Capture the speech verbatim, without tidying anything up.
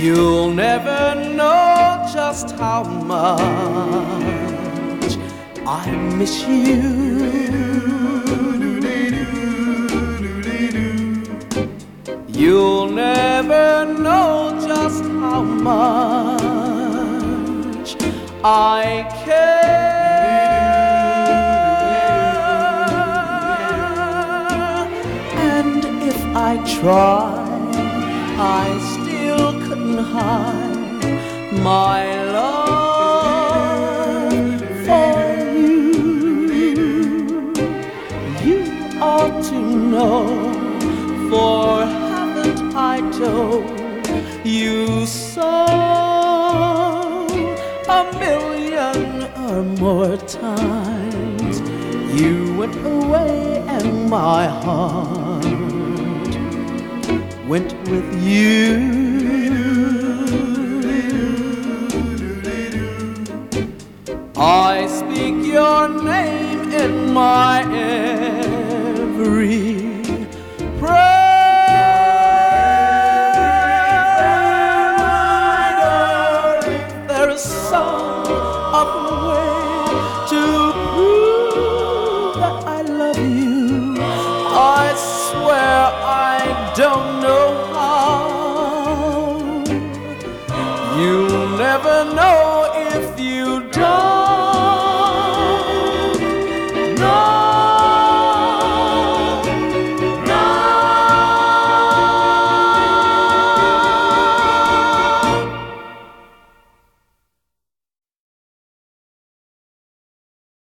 You'll never know just how much I miss you. You'll never know just how much I care. And if I tried, I still couldn't hide my love for you. You ought to know, for haven't I told you so a million or more times? You went away and my heart went with you. I speak your name in my every